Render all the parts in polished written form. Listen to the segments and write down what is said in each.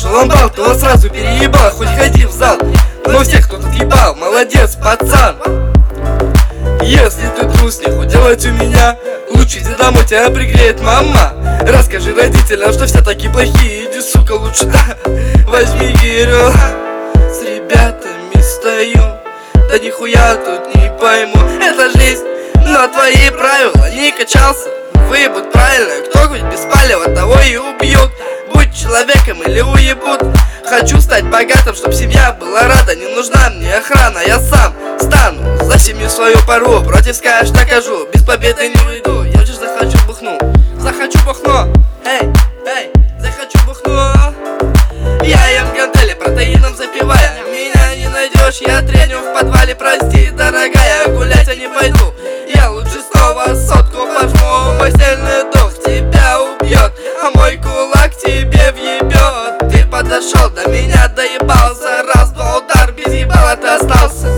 Подошел амбал, того сразу переебал, хоть ходи в зал. Но всех, кто тут ебал, молодец, пацан. Если ты трус, нехуй делать у меня, лучше иди домой, тебя пригреет мама. Расскажи родителям, что все такие плохие, иди, сука, лучше возьми гирю. С ребятами стою, да нихуя тут не пойму. Это жизнь, но твои правила не качался. Выебут правильно, кто хоть без палева, того и убьют. Будь человеком или уебут. Хочу стать богатым, чтоб семья была рада. Не нужна мне охрана, я сам стану за семью свою порву. Против скажешь, накажу, без победы не уйду. Я же захочу бухну, захочу бухну. Эй, эй, захочу бухну. Я ем гантели, протеином запивая. Меня не найдешь, я треню в подвале. Прости, дорогая, гулять я не пойду. Я лучше снова сотку пожму. Мой сильный дух тебя убьет, а мой кулак тебе въебет. Ты подошел до меня, доебался. Раз-два удар, без ебала ты остался.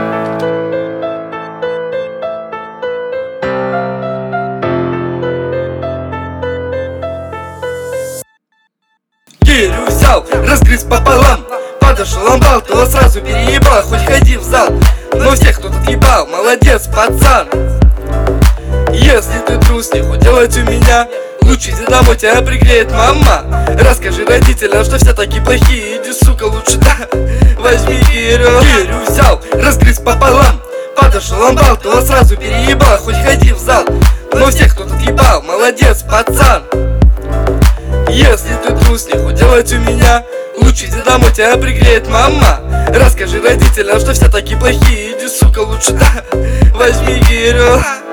Гирю взял, разгрыз пополам. Подошел амбал, того сразу переебал, хоть ходи в зал. Но всех, кто тут ебал, молодец, пацан. Если ты трус, нехуй делать у меня, лучше иди домой, тебя пригреет мама. Расскажи родителям, что все такие плохие, иди, сука, лучше возьми гирю. Гирю взял, разгрыз пополам. Подошел амбал, того сразу переебал, хоть ходи в зал. Но всех, кто тут ебал, молодец, пацан. Если ты трус, нехуй делать у меня, лучше иди домой, тебя пригреет мама. Расскажи родителям, что все такие плохие, иди, сука, лучше возьми гирю.